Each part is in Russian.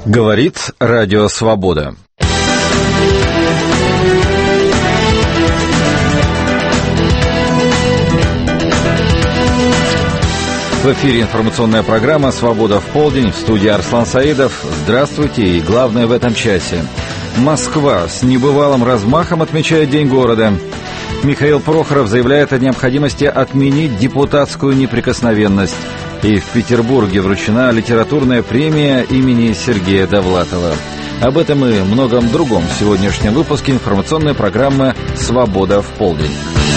Говорит Радио Свобода. В эфире информационная программа «Свобода в полдень». В студии Арслан Саидов. Здравствуйте и главное в этом часе. Москва с небывалым размахом отмечает День города. Михаил Прохоров заявляет о необходимости отменить депутатскую неприкосновенность. И в Петербурге вручена литературная премия имени Сергея Довлатова. Об этом и многом другом в сегодняшнем выпуске информационной программы «Свобода в полдень».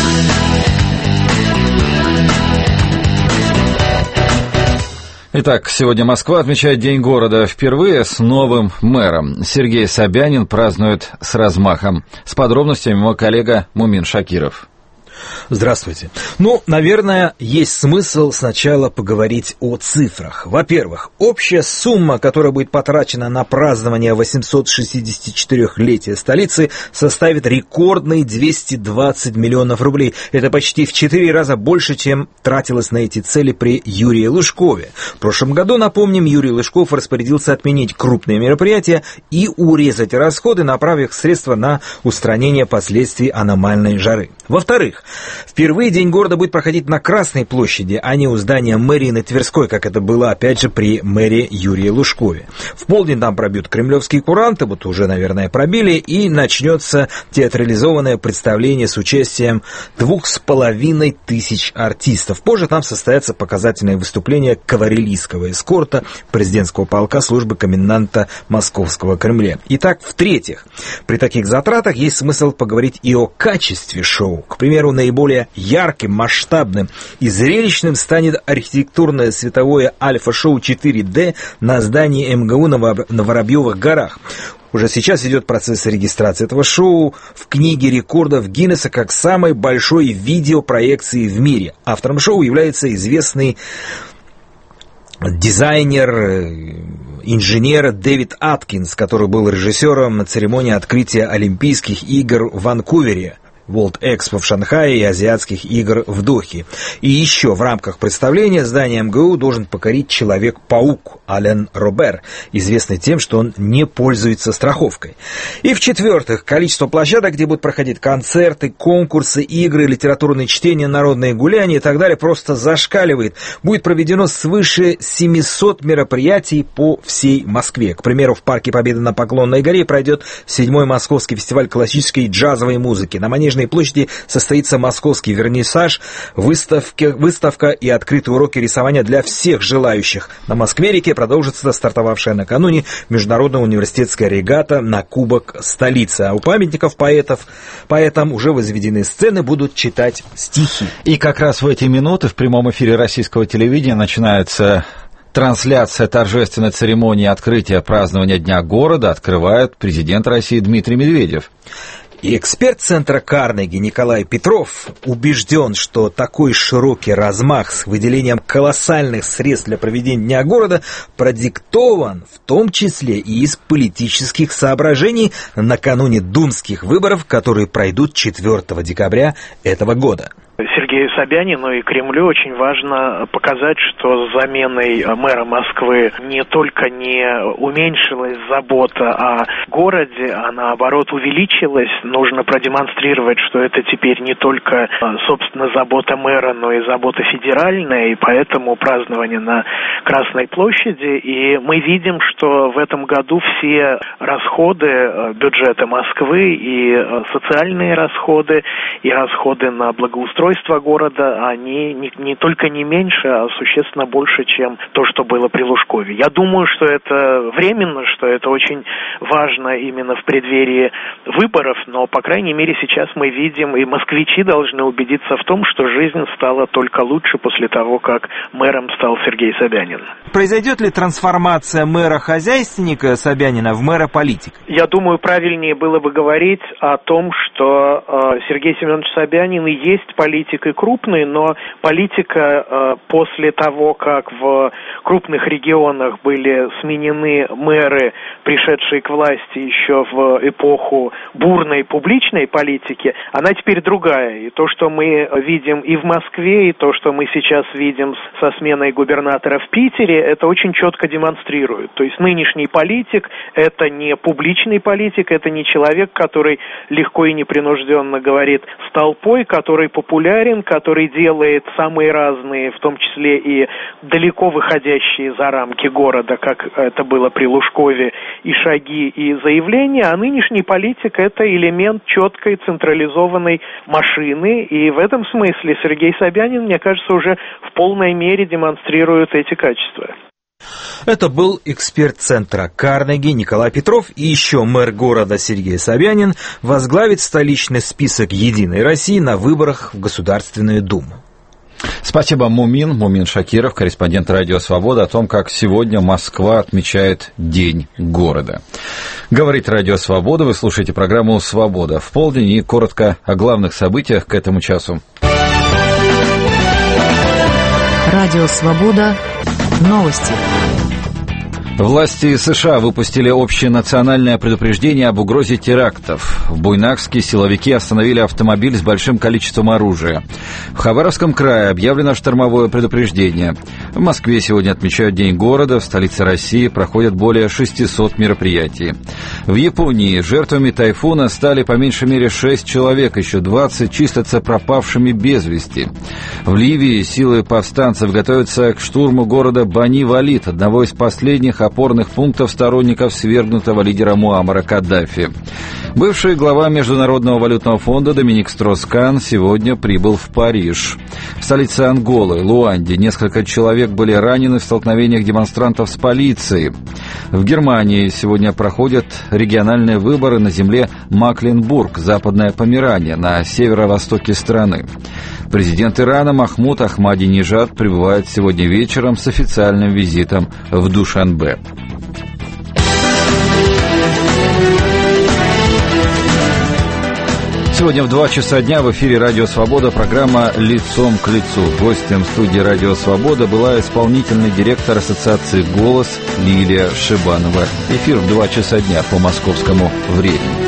Итак, сегодня Москва отмечает День города впервые с новым мэром. Сергей Собянин празднует с размахом. С подробностями мой коллега Мумин Шакиров. Здравствуйте. Наверное, есть смысл сначала поговорить о цифрах. Во-первых, общая сумма, которая будет потрачена на празднование 864-летия столицы, составит рекордные 220 миллионов рублей. Это почти в 4 раза больше, чем тратилось на эти цели при Юрии Лужкове. В прошлом году, напомним, Юрий Лужков распорядился отменить крупные мероприятия и урезать расходы, направив средства на устранение последствий аномальной жары. Во-вторых, впервые День города будет проходить на Красной площади, а не у здания мэрии на Тверской, как это было, опять же, при мэре Юрии Лужкове. В полдень там пробьют кремлевские куранты, вот уже, наверное, пробили, и начнется театрализованное представление с участием 2500 артистов. Позже там состоятся показательные выступления кавалерийского эскорта президентского полка службы коменданта Московского Кремля. Итак, в-третьих, при таких затратах есть смысл поговорить и о качестве шоу. К примеру, наиболее ярким, масштабным и зрелищным станет архитектурное световое альфа-шоу 4D на здании МГУ на Воробьевых горах. Уже сейчас идет процесс регистрации этого шоу в книге рекордов Гиннесса как самой большой видеопроекции в мире. Автором шоу является известный дизайнер, инженер Дэвид Аткинс, который был режиссером на церемонии открытия Олимпийских игр в Ванкувере, World Expo в Шанхае и Азиатских игр в Дохе. И еще в рамках представления здание МГУ должен покорить Человек-паук Ален Робер, известный тем, что он не пользуется страховкой. И в-четвертых, количество площадок, где будут проходить концерты, конкурсы, игры, литературные чтения, народные гуляния и так далее, просто зашкаливает. Будет проведено свыше 700 мероприятий по всей Москве. К примеру, в Парке Победы на Поклонной горе пройдет 7-й Московский фестиваль классической и джазовой музыки. На Манежной площади состоится московский вернисаж, выставка и открытые уроки рисования для всех желающих. На Москве-реке продолжится стартовавшая накануне международная университетская регата на Кубок столицы. А у памятников поэтам уже возведены сцены, будут читать стихи. И как раз в эти минуты в прямом эфире российского телевидения начинается трансляция торжественной церемонии открытия празднования Дня города. Открывает президент России Дмитрий Медведев. И эксперт Центра Карнеги Николай Петров убежден, что такой широкий размах с выделением колоссальных средств для проведения Дня города продиктован в том числе и из политических соображений накануне думских выборов, которые пройдут 4 декабря этого года. Сергею Собянину и Кремлю очень важно показать, что с заменой мэра Москвы не только не уменьшилась забота о городе, а наоборот увеличилась. Нужно продемонстрировать, что это теперь не только, собственно, забота мэра, но и забота федеральная, и поэтому празднование на Красной площади. И мы видим, что в этом году все расходы бюджета Москвы, и социальные расходы, и расходы на благоустройство города, они не только не меньше, а существенно больше, чем то, что было при Лужкове. Я думаю, что это временно, что это очень важно именно в преддверии выборов, но, по крайней мере, сейчас мы видим, и москвичи должны убедиться в том, что жизнь стала только лучше после того, как мэром стал Сергей Собянин. Произойдет ли трансформация мэра-хозяйственника Собянина в мэра-политика? Я думаю, правильнее было бы говорить о том, что Сергей Семенович Собянин и есть политик, политик и крупный, но политика после того, как в крупных регионах были сменены мэры, пришедшие к власти еще в эпоху бурной публичной политики, она теперь другая. И то, что мы видим и в Москве, и то, что мы сейчас видим со сменой губернатора в Питере, это очень четко демонстрирует. То есть нынешний политик – это не публичный политик, это не человек, который легко и непринужденно говорит с толпой, который популярен, который делает самые разные, в том числе и далеко выходящие за рамки города, как это было при Лужкове, и шаги, и заявления, а нынешний политик – это элемент четкой централизованной машины, и в этом смысле Сергей Собянин, мне кажется, уже в полной мере демонстрирует эти качества. Это был эксперт центра Карнеги Николай Петров, и еще мэр города Сергей Собянин возглавит столичный список «Единой России» на выборах в Государственную Думу. Спасибо, Мумин Шакиров, корреспондент «Радио Свобода», о том, как сегодня Москва отмечает День города. Говорит «Радио Свобода», вы слушаете программу «Свобода в полдень», и коротко о главных событиях к этому часу. Радио Свобода. Новости. Власти США выпустили общенациональное предупреждение об угрозе терактов. В Буйнакске силовики остановили автомобиль с большим количеством оружия. В Хабаровском крае объявлено штормовое предупреждение. В Москве сегодня отмечают День города. В столице России проходят более 600 мероприятий. В Японии жертвами тайфуна стали по меньшей мере 6 человек, еще 20 числятся пропавшими без вести. В Ливии силы повстанцев готовятся к штурму города Бани-Валид, одного из последних опорных пунктов сторонников свергнутого лидера Муаммара Каддафи. Бывший глава Международного валютного фонда Доминик Строс-Кан сегодня прибыл в Париж. В столице Анголы, Луанде, несколько человек были ранены в столкновениях демонстрантов с полицией. В Германии сегодня проходят региональные выборы на земле Макленбург, Западное Померания, на северо-востоке страны. Президент Ирана Махмуд Ахмадинежад прибывает сегодня вечером с официальным визитом в Душанбе. Сегодня в 2 часа дня в эфире «Радио Свобода» программа «Лицом к лицу». Гостем студии «Радио Свобода» была исполнительный директор ассоциации «Голос» Лилия Шибанова. Эфир в 2 часа дня по московскому времени.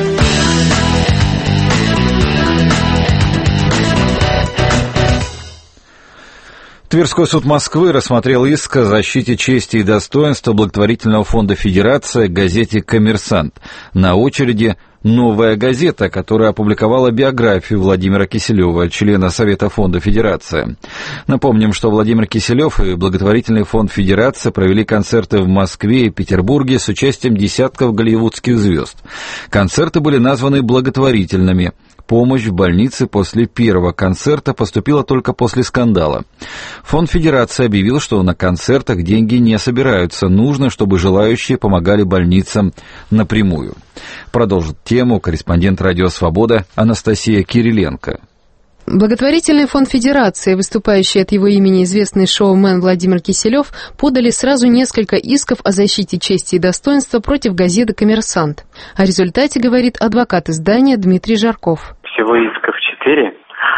Тверской суд Москвы рассмотрел иск о защите чести и достоинства благотворительного фонда «Федерация» к газете «Коммерсант». На очереди «Новая газета», которая опубликовала биографию Владимира Киселева, члена Совета фонда «Федерация». Напомним, что Владимир Киселев и благотворительный фонд «Федерация» провели концерты в Москве и Петербурге с участием десятков голливудских звезд. Концерты были названы благотворительными. Помощь в больнице после первого концерта поступила только после скандала. Фонд «Федерация» объявил, что на концертах деньги не собираются. Нужно, чтобы желающие помогали больницам напрямую. Продолжит тему корреспондент «Радио Свобода» Анастасия Кириленко. Благотворительный фонд Федерации, выступающий от его имени известный шоумен Владимир Киселев, подали сразу несколько исков о защите чести и достоинства против газеты «Коммерсант». О результате говорит адвокат издания Дмитрий Жарков. Всего исков 4.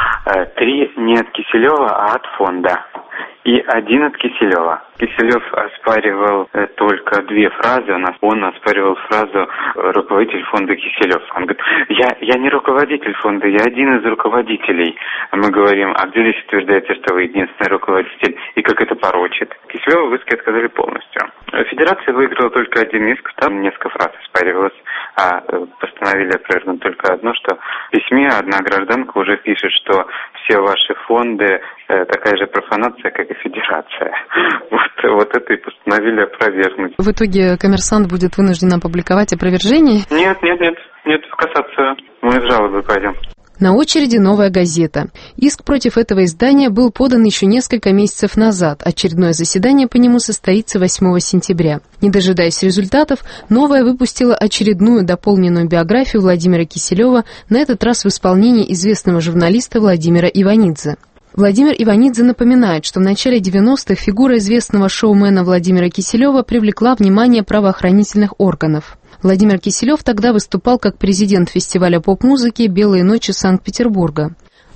3 не от Киселева, а от фонда. И 1 от Киселева. Киселев оспаривал только 2 фразы. Он оспаривал фразу «руководитель фонда Киселев». Он говорит, я не руководитель фонда, я один из руководителей. А мы говорим, а где здесь утверждается, что вы единственный руководитель, и как это порочит? Киселеву в иске отказали полностью. Федерация выиграла только 1 иск, там несколько фраз оспаривалось, а постановили опровергнуть только одно, что в письме одна гражданка уже пишет, что все ваши фонды такая же профанация, как и Федерация. Вот это и постановили опровергнуть. В итоге «Коммерсант» будет вынужден опубликовать опровержение? Нет, в кассацию. Мы с жалобой пойдем. На очереди «Новая газета». Иск против этого издания был подан еще несколько месяцев назад. Очередное заседание по нему состоится 8 сентября. Не дожидаясь результатов, «Новая» выпустила очередную дополненную биографию Владимира Киселева, на этот раз в исполнении известного журналиста Владимира Иванидзе. Владимир Иванидзе напоминает, что в начале 90-х фигура известного шоумена Владимира Киселева привлекла внимание правоохранительных органов. Владимир Киселев тогда выступал как президент фестиваля поп-музыки «Белые ночи Санкт-Петербурга». В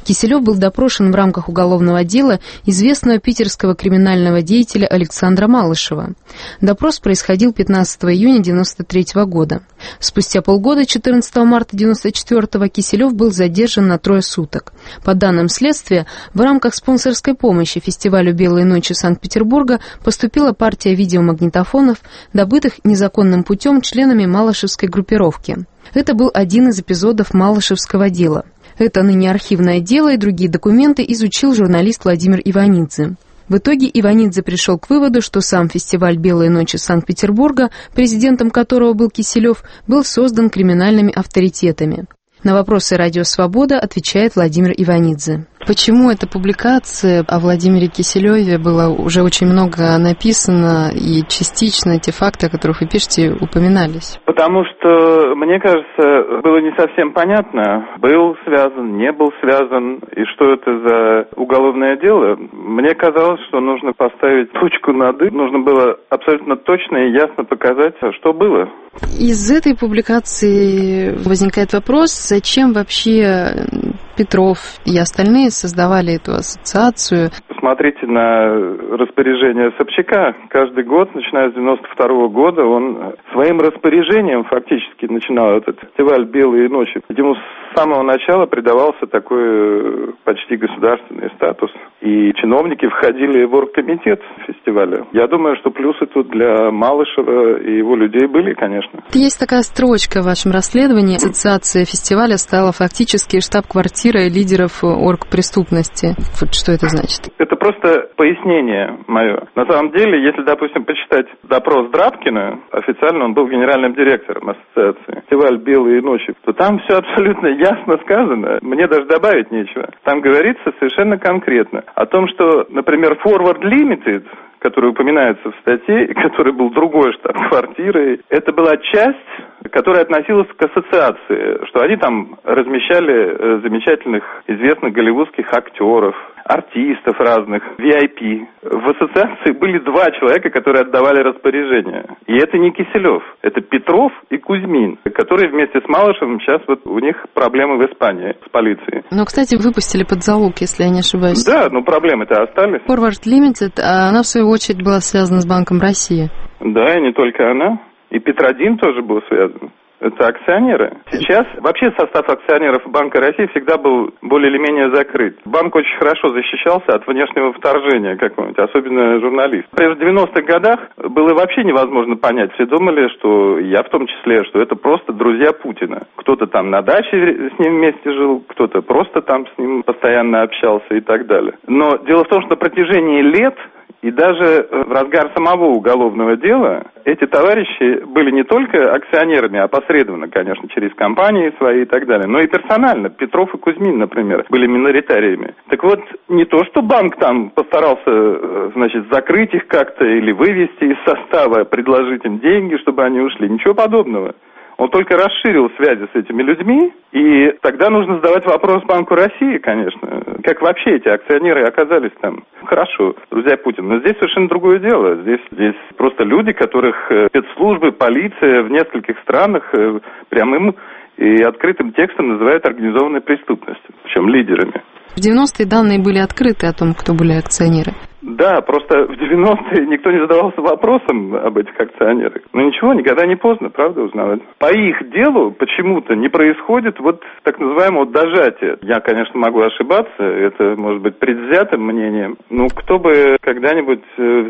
Киселев был допрошен в рамках уголовного дела известного питерского криминального деятеля Александра Малышева. Допрос происходил 15 июня 1993 года. Спустя полгода, 14 марта 1994, Киселев был задержан на 3 суток. По данным следствия, в рамках спонсорской помощи фестивалю «Белые ночи» Санкт-Петербурга поступила партия видеомагнитофонов, добытых незаконным путем членами малышевской группировки. Это был один из эпизодов малышевского дела. Это ныне архивное дело и другие документы изучил журналист Владимир Иванидзе. В итоге Иванидзе пришел к выводу, что сам фестиваль «Белые ночи» Санкт-Петербурга, президентом которого был Киселев, был создан криминальными авторитетами. На вопросы «Радио Свобода» отвечает Владимир Иванидзе. Почему эта публикация о Владимире Киселеве было уже очень много написано, и частично те факты, о которых вы пишете, упоминались? Потому что, мне кажется, было не совсем понятно, был связан, не был связан, и что это за уголовное дело. Мне казалось, что нужно поставить точку над «и», нужно было абсолютно точно и ясно показать, что было. Из этой публикации возникает вопрос, зачем вообще Петров и остальные создавали эту ассоциацию. Посмотрите на распоряжение Собчака. Каждый год, начиная с 92 года, он своим распоряжением фактически начинал этот фестиваль «Белые ночи». Ему с самого начала придавался такой почти государственный статус. И чиновники входили в оргкомитет фестиваля. Я думаю, что плюсы тут для Малышева и его людей были, конечно. Есть такая строчка в вашем расследовании. Ассоциация фестиваля стала фактически штаб-квартирой лидеров оргпреступности. Вот что это значит? Это просто пояснение мое. На самом деле, если, допустим, почитать допрос Драбкина, официально он был генеральным директором ассоциации, фестиваль «Белые ночи», то там все абсолютно ясно сказано. Мне даже добавить нечего. Там говорится совершенно конкретно о том, что, например, Forward Limited, который упоминается в статье, и который был другой штаб-квартирой, это была часть, которая относилась к ассоциации, что они там размещали замечательных, известных голливудских актеров, артистов разных, VIP. В ассоциации были 2 человека, которые отдавали распоряжение. И это не Киселев, это Петров и Кузьмин, которые вместе с Малышевым сейчас вот у них проблемы в Испании с полицией. Но, кстати, выпустили под залог, если я не ошибаюсь. Да, но проблемы-то остались. Forward Limited, она в свою очередь была связана с Банком России. Да, и не только она. И Петродин тоже был связан. Это акционеры. Сейчас вообще состав акционеров Банка России всегда был более или менее закрыт. Банк очень хорошо защищался от внешнего вторжения какого-нибудь, особенно журналистов. Например, в 90-х годах было вообще невозможно понять. Все думали, что я в том числе, что это просто друзья Путина. Кто-то там на даче с ним вместе жил, кто-то просто там с ним постоянно общался и так далее. Но дело в том, что на протяжении лет и даже в разгар самого уголовного дела эти товарищи были не только акционерами, опосредованно, конечно, через компании свои и так далее, но и персонально. Петров и Кузьмин, например, были миноритариями. Так вот, не то, что банк там постарался, значит, закрыть их как-то или вывести из состава, предложить им деньги, чтобы они ушли. Ничего подобного. Он только расширил связи с этими людьми, и тогда нужно задавать вопрос Банку России, конечно. Как вообще эти акционеры оказались там? Хорошо, друзья Путина. Но здесь совершенно другое дело. Здесь просто люди, которых спецслужбы, полиция в нескольких странах прямым и открытым текстом называют организованной преступностью, причем лидерами. В 90-е данные были открыты о том, кто были акционеры. Да, просто в 90-е никто не задавался вопросом об этих акционерах. Но ничего, никогда не поздно, правда, узнавать. По их делу почему-то не происходит вот так называемого дожатия. Я, конечно, могу ошибаться, это может быть предвзятым мнением. Но кто бы когда-нибудь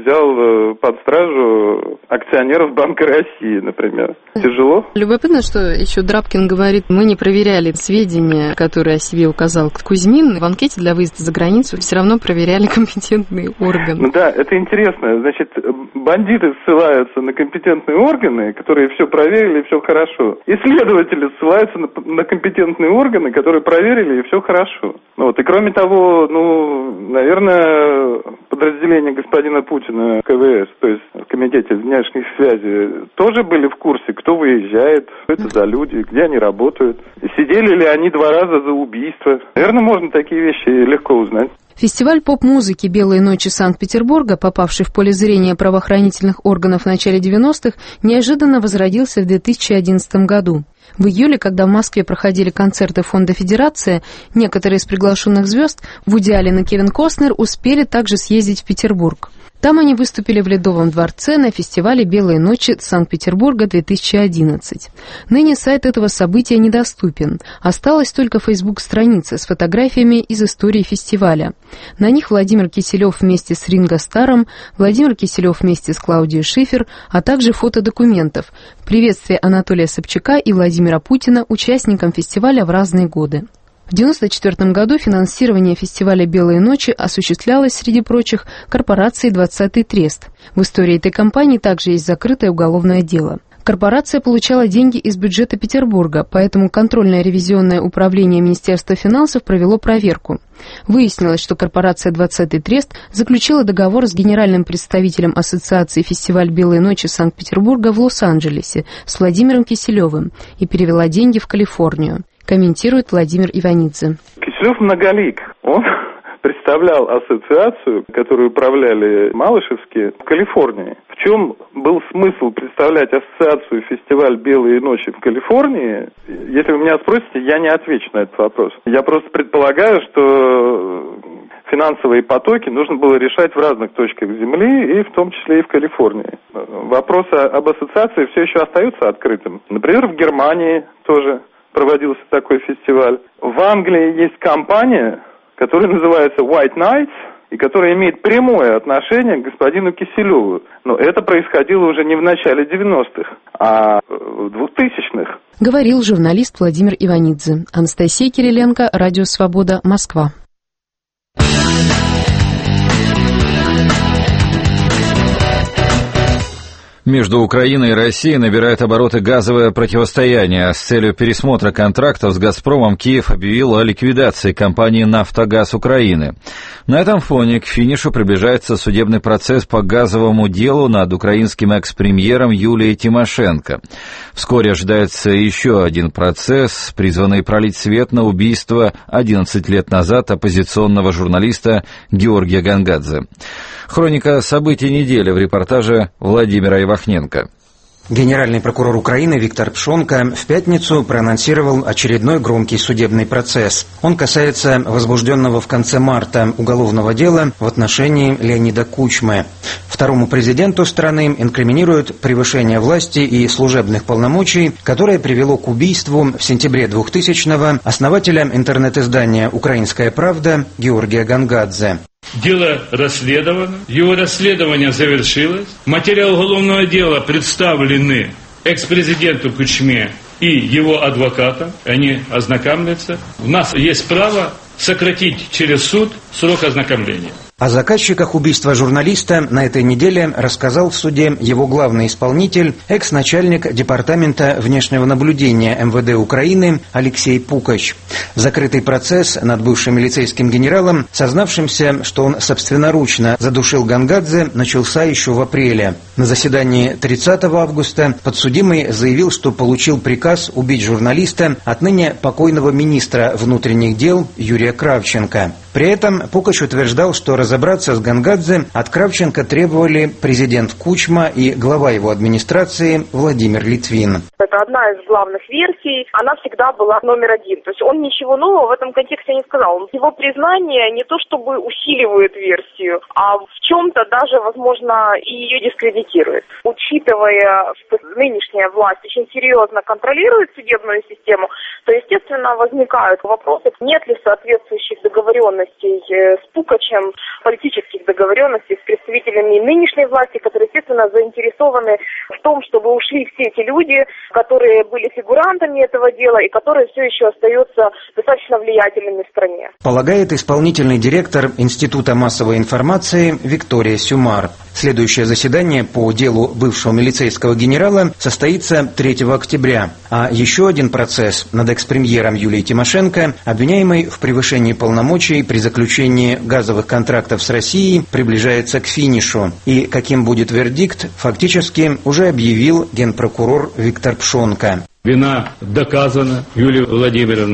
взял под стражу акционеров Банка России, например? Тяжело? Любопытно, что еще Драбкин говорит, мы не проверяли сведения, которые о себе указал Кузьмин. В анкете для выезда за границу все равно проверяли компетентные органы. Ну да, это интересно. Значит, бандиты ссылаются на компетентные органы, которые все проверили и все хорошо. И следователи ссылаются на компетентные органы, которые проверили и все хорошо. Вот. И кроме того, наверное, подразделение господина Путина, КВС, то есть в Комитете внешних связей, тоже были в курсе, кто выезжает, что это за люди, где они работают. И сидели ли они 2 раза за убийство. Наверное, можно такие вещи легко узнать. Фестиваль поп-музыки «Белые ночи» Санкт-Петербурга, попавший в поле зрения правоохранительных органов в начале 90-х, неожиданно возродился в 2011 году. В июле, когда в Москве проходили концерты Фонда Федерация, некоторые из приглашенных звезд, Вуди Аллен и Кевин Костнер, успели также съездить в Петербург. Там они выступили в Ледовом дворце на фестивале «Белые ночи» Санкт-Петербурга-2011. Ныне сайт этого события недоступен. Осталась только фейсбук-страница с фотографиями из истории фестиваля. На них Владимир Киселев вместе с Ринго Старром, Владимир Киселев вместе с Клаудией Шифер, а также фото документов. Приветствие Анатолия Собчака и Владимира Путина участникам фестиваля в разные годы. В 1994 году финансирование фестиваля «Белые ночи» осуществлялось, среди прочих, корпорацией «20-й Трест». В истории этой компании также есть закрытое уголовное дело. Корпорация получала деньги из бюджета Петербурга, поэтому контрольное ревизионное управление Министерства финансов провело проверку. Выяснилось, что корпорация «20-й Трест» заключила договор с генеральным представителем Ассоциации «Фестиваль «Белые ночи» Санкт-Петербурга в Лос-Анджелесе с Владимиром Киселевым и перевела деньги в Калифорнию. Комментирует Владимир Иванидзе. Киселев многолик. Он представлял ассоциацию, которую управляли Малышевские в Калифорнии. В чем был смысл представлять ассоциацию фестиваль «Белые ночи» в Калифорнии? Если вы меня спросите, я не отвечу на этот вопрос. Я просто предполагаю, что финансовые потоки нужно было решать в разных точках Земли, и в том числе и в Калифорнии. Вопрос об ассоциации все еще остается открытым. Например, в Германии тоже проводился такой фестиваль. В Англии есть компания, которая называется White Nights, и которая имеет прямое отношение к господину Киселеву. Но это происходило уже не в начале 90-х, а в 2000-х. Говорил журналист Владимир Иванидзе. Анастасия Кириленко, Радио Свобода, Москва. Между Украиной и Россией набирает обороты газовое противостояние. С целью пересмотра контрактов с «Газпромом» Киев объявил о ликвидации компании «Нафтогаз Украины». На этом фоне к финишу приближается судебный процесс по газовому делу над украинским экс-премьером Юлией Тимошенко. Вскоре ожидается еще один процесс, призванный пролить свет на убийство 11 лет назад оппозиционного журналиста Георгия Гангадзе. Хроника событий недели в репортаже Владимира Ивахненко. Генеральный прокурор Украины Виктор Пшонка в пятницу проанонсировал очередной громкий судебный процесс. Он касается возбужденного в конце марта уголовного дела в отношении Леонида Кучмы. Второму президенту страны инкриминируют превышение власти и служебных полномочий, которое привело к убийству в сентябре 2000-го основателя интернет-издания «Украинская правда» Георгия Гангадзе. Дело расследовано, его расследование завершилось. Материалы уголовного дела представлены экс-президенту Кучме и его адвокатам. Они ознакомятся. У нас есть право сократить через суд срок ознакомления. О заказчиках убийства журналиста на этой неделе рассказал в суде его главный исполнитель, экс-начальник Департамента внешнего наблюдения МВД Украины Алексей Пукач. Закрытый процесс над бывшим милицейским генералом, сознавшимся, что он собственноручно задушил Гангадзе, начался еще в апреле. На заседании 30 августа подсудимый заявил, что получил приказ убить журналиста от ныне покойного министра внутренних дел Юрия Кравченко. При этом Пукач утверждал, что разобраться с Гангадзе от Кравченко требовали президент Кучма и глава его администрации Владимир Литвин. Это одна из главных версий, она всегда была номер один. То есть он ничего нового в этом контексте не сказал. Его признание не то чтобы усиливает версию, а в чем-то даже, возможно, и ее дискредитирует. Учитывая, что нынешняя власть очень серьезно контролирует судебную систему, то, естественно, возникают вопросы, нет ли соответствующих договоренностей с Пукачем, политических договоренностей с представителями нынешней власти, которые, естественно, заинтересованы в том, чтобы ушли все эти люди, которые были фигурантами этого дела и которые все еще остаются достаточно влиятельными в стране. Полагает исполнительный директор Института массовой информации Виктория Сюмар. Следующее заседание по делу бывшего милицейского генерала состоится 3 октября. А еще один процесс над экс-премьером Юлией Тимошенко, обвиняемой в превышении полномочий при заключении газовых контрактов с Россией, приближается к финишу. И каким будет вердикт, фактически уже объявил генпрокурор Виктор Пшонка. Вина доказана Юлии Владимировны.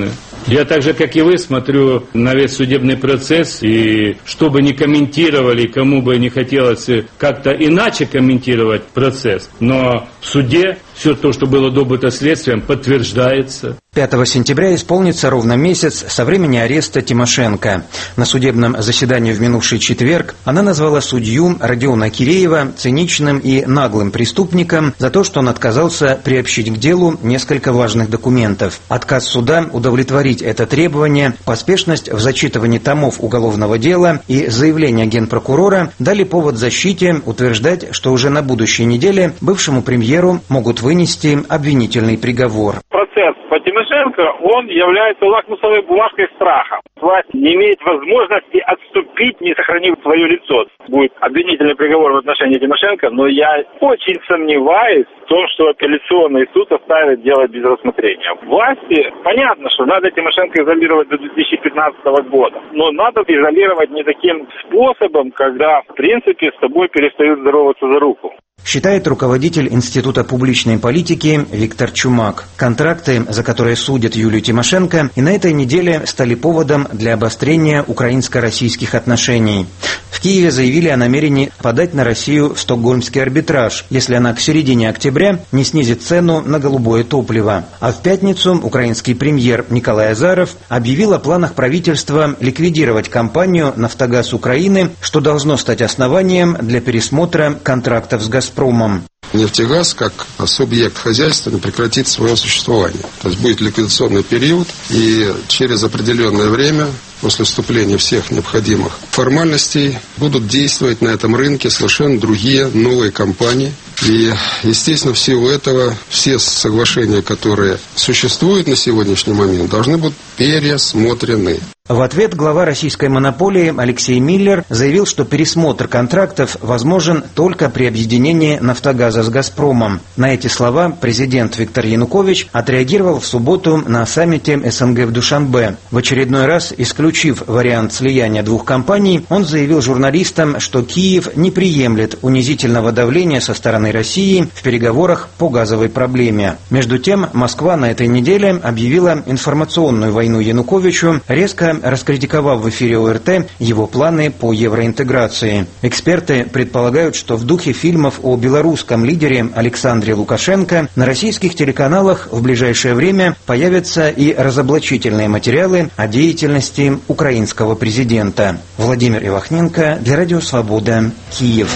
Я так же, как и вы, смотрю на весь судебный процесс, и что бы ни комментировали, кому бы не хотелось как-то иначе комментировать процесс, но в суде все то, что было добыто следствием, подтверждается. 5 сентября исполнится ровно месяц со времени ареста Тимошенко. На судебном заседании в минувший четверг она назвала судью Родиона Киреева циничным и наглым преступником за то, что он отказался приобщить к делу несколько важных документов. Отказ суда удовлетворить это требование, поспешность в зачитывании томов уголовного дела и заявление генпрокурора дали повод защите утверждать, что уже на будущей неделе бывшему премьеру могут вынести обвинительный приговор. Процесс по Тимошенко, он является лакмусовой бумажкой страха. Власть не имеет возможности отступить, не сохранив свое лицо. Будет обвинительный приговор в отношении Тимошенко, но я очень сомневаюсь в том, что апелляционный суд оставит дело без рассмотрения. Власти, понятно, что надо Тимошенко изолировать до 2015 года, но надо изолировать не таким способом, когда, в принципе, с тобой перестают здороваться за руку. Считает руководитель Института публичной политики Виктор Чумак. Контракты, за которые судят Юлию Тимошенко, и на этой неделе стали поводом для обострения украинско-российских отношений. В Киеве заявили о намерении подать на Россию в стокгольмский арбитраж, если она к середине октября не снизит цену на голубое топливо. А в пятницу украинский премьер Николай Азаров объявил о планах правительства ликвидировать компанию «Нафтогаз Украины», что должно стать основанием для пересмотра контрактов с «Газпромом». Нефтегаз, как субъект хозяйства, прекратит свое существование. То есть будет ликвидационный период, и через определенное время, после вступления всех необходимых формальностей, будут действовать на этом рынке совершенно другие новые компании. И, естественно, в силу этого все соглашения, которые существуют на сегодняшний момент, должны быть пересмотрены. В ответ глава российской монополии Алексей Миллер заявил, что пересмотр контрактов возможен только при объединении «Нафтогаза» с «Газпромом». На эти слова президент Виктор Янукович отреагировал в субботу на саммите СНГ в Душанбе. В очередной раз, исключив вариант слияния двух компаний, он заявил журналистам, что Киев не приемлет унизительного давления со стороны России в переговорах по газовой проблеме. Между тем, Москва на этой неделе объявила информационную войну Януковичу, резко раскритиковав в эфире ОРТ его планы по евроинтеграции. Эксперты предполагают, что в духе фильмов о белорусском лидере Александре Лукашенко на российских телеканалах в ближайшее время появятся и разоблачительные материалы о деятельности украинского президента. Владимир Ивахненко для Радио Свобода, Киев.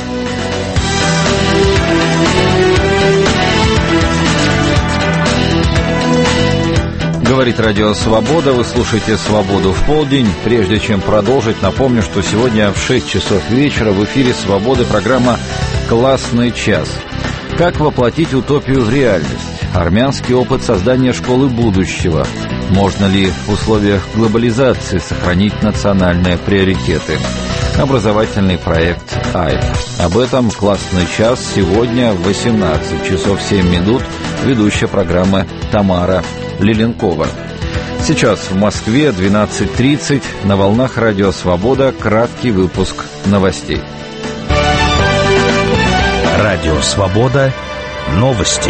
Говорит Радио Свобода, вы слушаете «Свободу в полдень». Прежде чем продолжить, напомню, что сегодня в 6 часов вечера в эфире «Свободы» программа «Классный час». Как воплотить утопию в реальность? Армянский опыт создания школы будущего. Можно ли в условиях глобализации сохранить национальные приоритеты? Образовательный проект АЙП. Об этом «Классный час» сегодня в 18 часов 7 минут. Ведущая программы Тамара Лиленкова. Сейчас в Москве 12:30. На волнах Радио Свобода краткий выпуск новостей. Радио Свобода. Новости.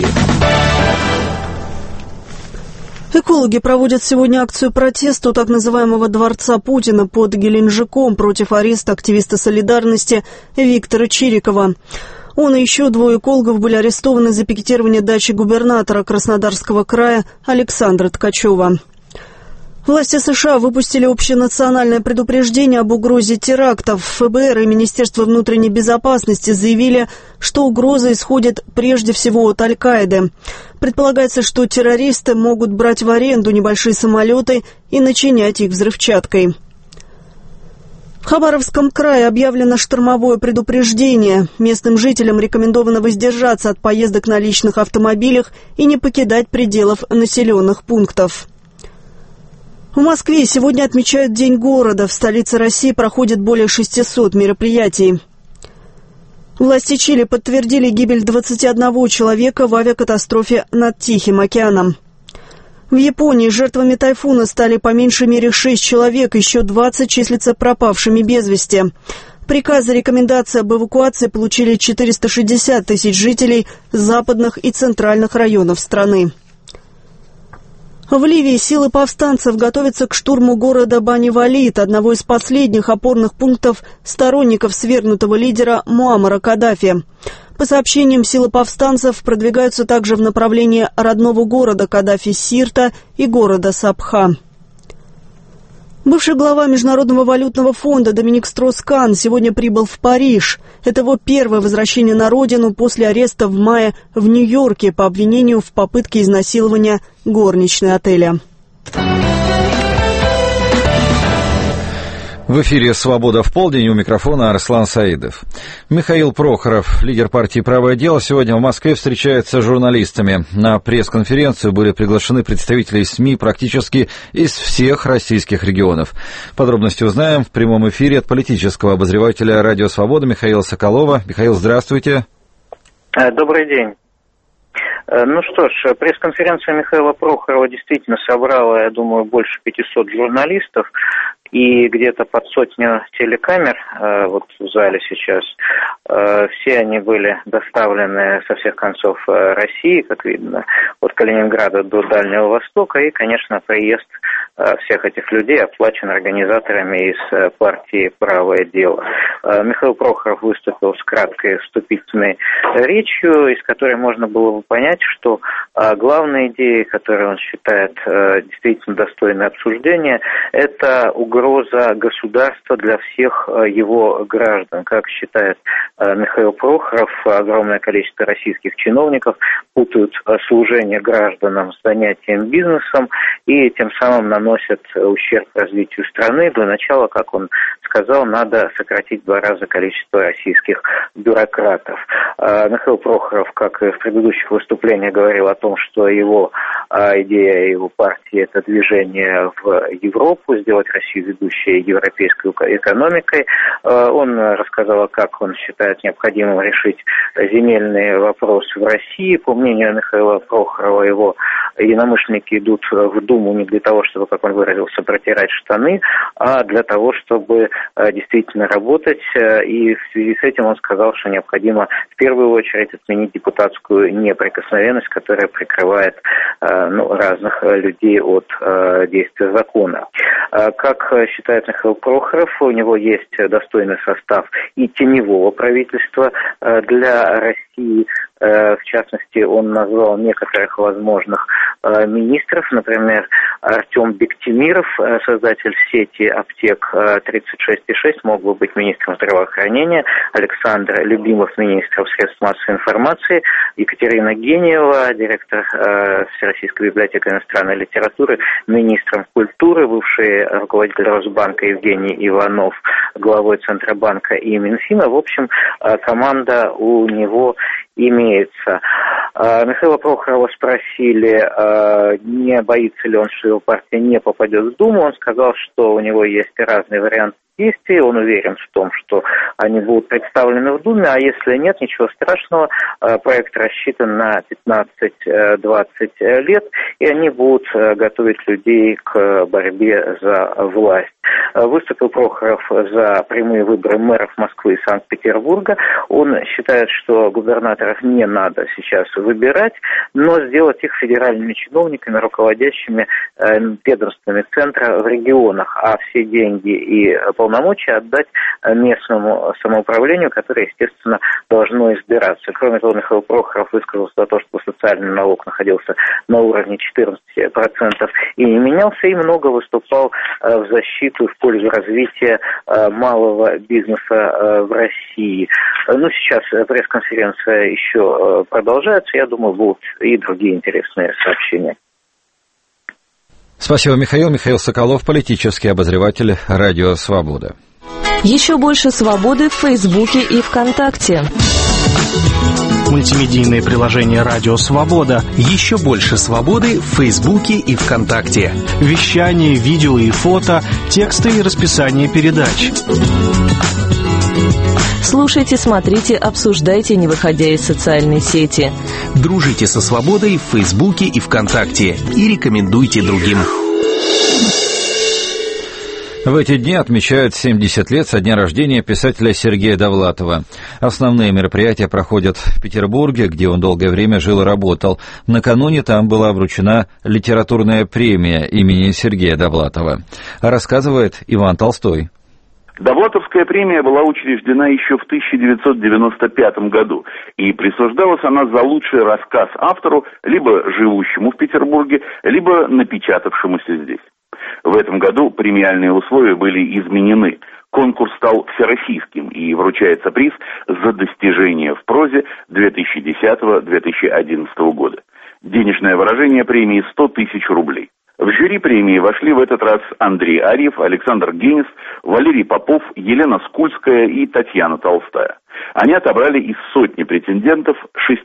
Экологи проводят сегодня акцию протеста у так называемого дворца Путина под Геленджиком против ареста активиста «Солидарности» Виктора Чирикова. Он и еще 2 экологов были арестованы за пикетирование дачи губернатора Краснодарского края Александра Ткачева. Власти США выпустили общенациональное предупреждение об угрозе терактов. ФБР и Министерство внутренней безопасности заявили, что угроза исходит прежде всего от Аль-Каиды. Предполагается, что террористы могут брать в аренду небольшие самолеты и начинять их взрывчаткой. В Хабаровском крае объявлено штормовое предупреждение. Местным жителям рекомендовано воздержаться от поездок на личных автомобилях и не покидать пределов населенных пунктов. В Москве сегодня отмечают День города. В столице России проходит более 600 мероприятий. Власти Чили подтвердили гибель 21 человека в авиакатастрофе над Тихим океаном. В Японии жертвами тайфуна стали по меньшей мере 6 человек, еще 20 числятся пропавшими без вести. Приказы и рекомендации об эвакуации получили 460 тысяч жителей западных и центральных районов страны. В Ливии силы повстанцев готовятся к штурму города Бани-Валид, одного из последних опорных пунктов сторонников свергнутого лидера Муаммара Каддафи. По сообщениям, силы повстанцев продвигаются также в направлении родного города Каддафи Сирта и города Сабха. Бывший глава Международного валютного фонда Доминик Строс-Кан сегодня прибыл в Париж. Это его первое возвращение на родину после ареста в мае в Нью-Йорке по обвинению в попытке изнасилования горничной отеля. В эфире «Свобода в полдень», у микрофона Арслан Саидов. Михаил Прохоров, лидер партии «Правое дело», сегодня в Москве встречается с журналистами. На пресс-конференцию были приглашены представители СМИ практически из всех российских регионов. Подробности узнаем в прямом эфире от политического обозревателя «Радио Свобода» Михаила Соколова. Михаил, здравствуйте. Добрый день. Ну что ж, пресс-конференция Михаила Прохорова действительно собрала, я думаю, больше 500 журналистов и где-то под сотню телекамер вот в зале сейчас. Все они были доставлены со всех концов России, как видно, от Калининграда до Дальнего Востока. И, конечно, приезд всех этих людей оплачен организаторами из партии «Правое дело». Михаил Прохоров выступил с краткой вступительной речью, из которой можно было бы понять, что главные идеи, которые он считает действительно достойны обсуждения, это угроза государства для всех его граждан. Как считает Михаил Прохоров, огромное количество российских чиновников путают служение гражданам с занятием бизнесом и тем самым наносят ущерб развитию страны. Для начала, как он сказал, надо сократить в 2 раза количество российских бюрократов. Михаил Прохоров, как и в предыдущих выступлениях, говорил о том, что его идея его партии – это движение в Европу, сделать Россию ведущей европейской экономикой. Он рассказал, как он считает необходимым решить земельные вопросы в России. По мнению Михаила Прохорова, его единомышленники идут в Думу не для того, чтобы, как он выразился, протирать штаны, а для того, чтобы действительно работать. И в связи с этим он сказал, что необходимо в первую очередь отменить депутатскую неприкосновенность, которая прикрывает разных людей от действия закона. Как считает Михаил Прохоров, у него есть достойный состав и теневого правительства для России. В частности, он назвал некоторых возможных министров, например, Артем Бектимиров, создатель сети аптек 36,6, мог бы быть министром здравоохранения, Александр Любимов, министр средств массовой информации, Екатерина Гениева, директор Всероссийской библиотеки иностранной литературы, министром культуры, бывший руководитель Росбанка Евгений Иванов, главой Центробанка и Минфина. В общем, команда у него имеется. Михаила Прохорова спросили, не боится ли он, что его партия не попадет в Думу. Он сказал, что у него есть разные варианты действий. Он уверен в том, что они будут представлены в Думе, а если нет, ничего страшного. Проект рассчитан на 15-20 лет, и они будут готовить людей к борьбе за власть. Выступил Прохоров за прямые выборы мэров Москвы и Санкт-Петербурга. Он считает, что губернаторов не надо сейчас выбирать, но сделать их федеральными чиновниками, руководящими ведомствами центра в регионах, а все деньги и полномочия отдать местному самоуправлению, которое, естественно, должно избираться. Кроме того, Михаил Прохоров высказался за то, чтобы социальный налог находился на уровне 14% и не менялся, и много выступал в защиту и в пользу развития малого бизнеса в России. Ну, сейчас пресс-конференция еще продолжается. Я думаю, будут и другие интересные сообщения. Спасибо, Михаил. Михаил Соколов, политический обозреватель «Радио Свобода». Еще больше свободы в Фейсбуке и ВКонтакте. Мультимедийное приложение «Радио Свобода». Еще больше свободы в Фейсбуке и ВКонтакте. Вещание, видео и фото, тексты и расписание передач. Слушайте, смотрите, обсуждайте, не выходя из социальной сети. Дружите со свободой в Фейсбуке и ВКонтакте. И рекомендуйте другим. В эти дни отмечают 70 лет со дня рождения писателя Сергея Довлатова. Основные мероприятия проходят в Петербурге, где он долгое время жил и работал. Накануне там была вручена литературная премия имени Сергея Довлатова. Рассказывает Иван Толстой. Довлатовская премия была учреждена еще в 1995 году, и присуждалась она за лучший рассказ автору, либо живущему в Петербурге, либо напечатавшемуся здесь. В этом году премиальные условия были изменены. Конкурс стал всероссийским, и вручается приз за достижения в прозе 2010-2011 года. Денежное выражение премии 100 тысяч рублей. В жюри премии вошли в этот раз Андрей Арьев, Александр Генис, Валерий Попов, Елена Скульская и Татьяна Толстая. Они отобрали из сотни претендентов 6: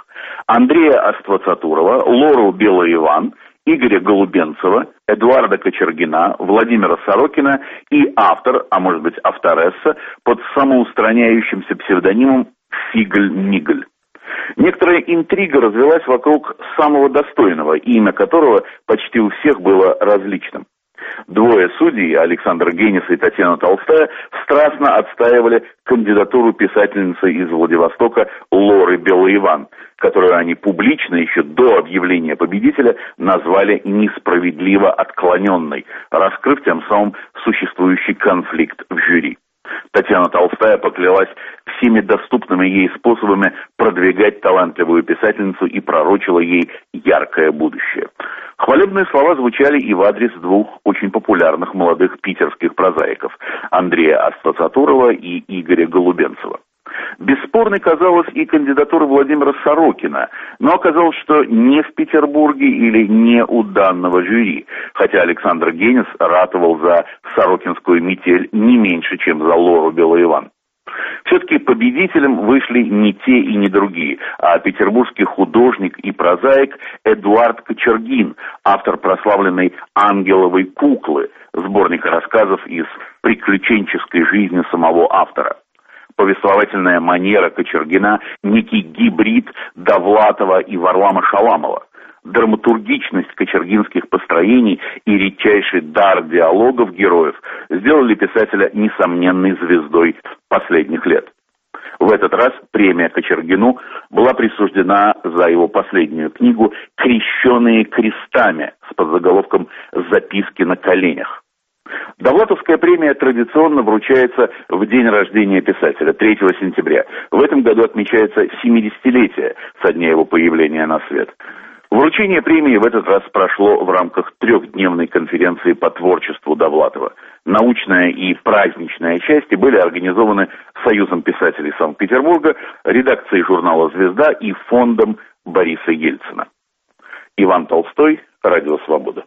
Андрея Аствацатурова, Лору Белоиван, Игоря Голубенцева, Эдуарда Кочергина, Владимира Сорокина и автор, а может быть авторесса, под самоустраняющимся псевдонимом Фигль-Мигль. Некоторая интрига развелась вокруг самого достойного, имя которого почти у всех было различным. Двое судей, Александр Генис и Татьяна Толстая, страстно отстаивали кандидатуру писательницы из Владивостока Лоры Белоиван, которую они публично еще до объявления победителя назвали несправедливо отклоненной, раскрыв тем самым существующий конфликт в жюри. Татьяна Толстая поклялась всеми доступными ей способами продвигать талантливую писательницу и пророчила ей яркое будущее. Хвалебные слова звучали и в адрес двух очень популярных молодых питерских прозаиков – Андрея Аствацатурова и Игоря Голубенцева. Бесспорной казалась и кандидатура Владимира Сорокина, но оказалось, что не в Петербурге или не у данного жюри, хотя Александр Генис ратовал за сорокинскую метель не меньше, чем за Лору Белоиван. Все-таки победителем вышли не те и не другие, а петербургский художник и прозаик Эдуард Кочергин, автор прославленной «Ангеловой куклы», сборника рассказов из приключенческой жизни самого автора. Повествовательная манера Кочергина – некий гибрид Довлатова и Варлама Шаламова. Драматургичность кочергинских построений и редчайший дар диалогов героев сделали писателя несомненной звездой последних лет. В этот раз премия Кочергину была присуждена за его последнюю книгу «Крещеные крестами» с подзаголовком «Записки на коленях». Довлатовская премия традиционно вручается в день рождения писателя, 3 сентября. В этом году отмечается 70-летие со дня его появления на свет. Вручение премии в этот раз прошло в рамках 3-дневной конференции по творчеству Довлатова. Научная и праздничная части были организованы Союзом писателей Санкт-Петербурга, редакцией журнала «Звезда» и фондом Бориса Ельцина. Иван Толстой, Радио Свобода.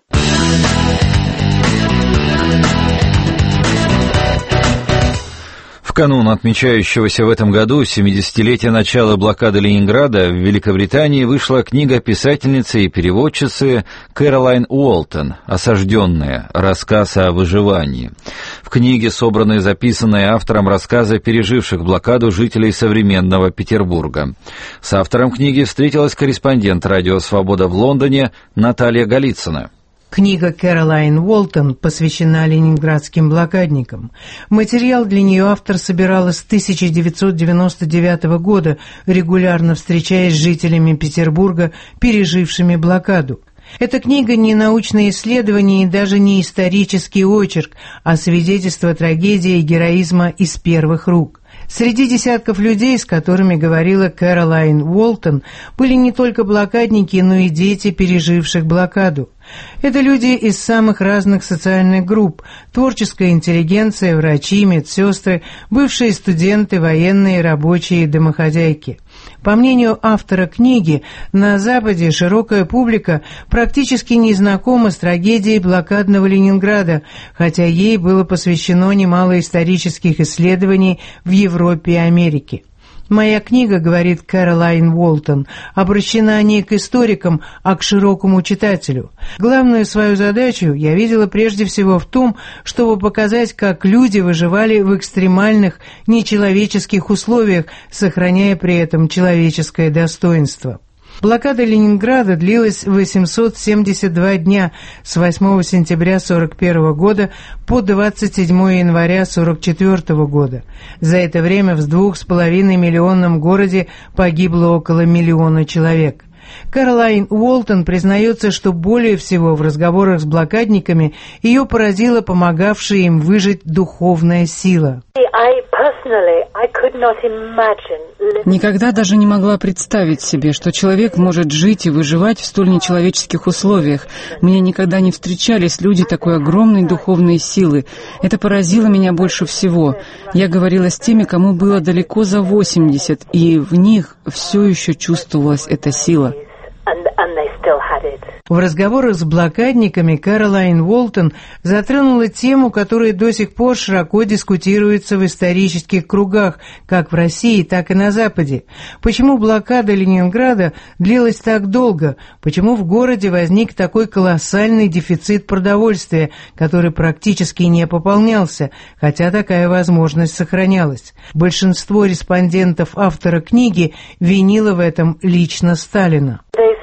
В канун отмечающегося в этом году 70-летия начала блокады Ленинграда в Великобритании вышла книга писательницы и переводчицы Кэролайн Уолтон «Осажденные. Рассказ о выживании». В книге собраны и записанные автором рассказы переживших блокаду жителей современного Петербурга. С автором книги встретилась корреспондент «Радио Свобода» в Лондоне Наталья Голицына. Книга Кэролайн Уолтон посвящена ленинградским блокадникам. Материал для нее автор собирала с 1999 года, регулярно встречаясь с жителями Петербурга, пережившими блокаду. Эта книга не научное исследование и даже не исторический очерк, а свидетельство трагедии и героизма из первых рук. Среди десятков людей, с которыми говорила Кэролайн Уолтон, были не только блокадники, но и дети, переживших блокаду. Это люди из самых разных социальных групп: творческая интеллигенция, врачи, медсестры, бывшие студенты, военные, рабочие и домохозяйки. По мнению автора книги, на Западе широкая публика практически не знакома с трагедией блокадного Ленинграда, хотя ей было посвящено немало исторических исследований в Европе и Америке. «Моя книга, — говорит Кэролайн Уолтон, — обращена не к историкам, а к широкому читателю. Главную свою задачу я видела прежде всего в том, чтобы показать, как люди выживали в экстремальных, нечеловеческих условиях, сохраняя при этом человеческое достоинство». Блокада Ленинграда длилась 872 дня с 8 сентября 1941 года по 27 января 1944 года. За это время в 2,5-миллионном городе погибло около 1 миллиона человек. Кэролайн Уолтон признается, что более всего в разговорах с блокадниками ее поразила помогавшая им выжить духовная сила. Никогда даже не могла представить себе, что человек может жить и выживать в столь нечеловеческих условиях. Мне никогда не встречались люди такой огромной духовной силы. Это поразило меня больше всего. Я говорила с теми, кому было далеко за 80, и в них все еще чувствовалась эта сила. В разговорах с блокадниками Кэролайн Уолтон затронула тему, которая до сих пор широко дискутируется в исторических кругах, как в России, так и на Западе. Почему блокада Ленинграда длилась так долго? Почему в городе возник такой колоссальный дефицит продовольствия, который практически не пополнялся, хотя такая возможность сохранялась? Большинство респондентов автора книги винило в этом лично Сталина.